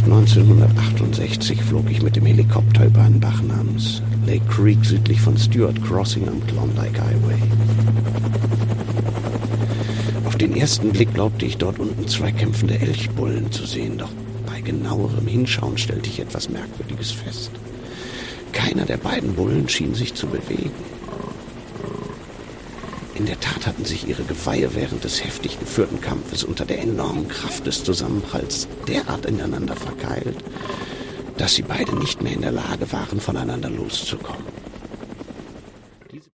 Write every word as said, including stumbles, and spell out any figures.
August neunzehnhundertachtundsechzig flog ich mit dem Helikopter über einen Bach namens Lake Creek südlich von Stewart Crossing am Klondike Highway. Auf den ersten Blick glaubte ich, dort unten zwei kämpfende Elchbullen zu sehen, doch bei genauerem Hinschauen stellte ich etwas Merkwürdiges fest. Keiner der beiden Bullen schien sich zu bewegen. In der Tat hatten sich ihre Geweihe während des heftig geführten Kampfes unter der enormen Kraft des Zusammenpralls derart ineinander verkeilt, dass sie beide nicht mehr in der Lage waren, voneinander loszukommen.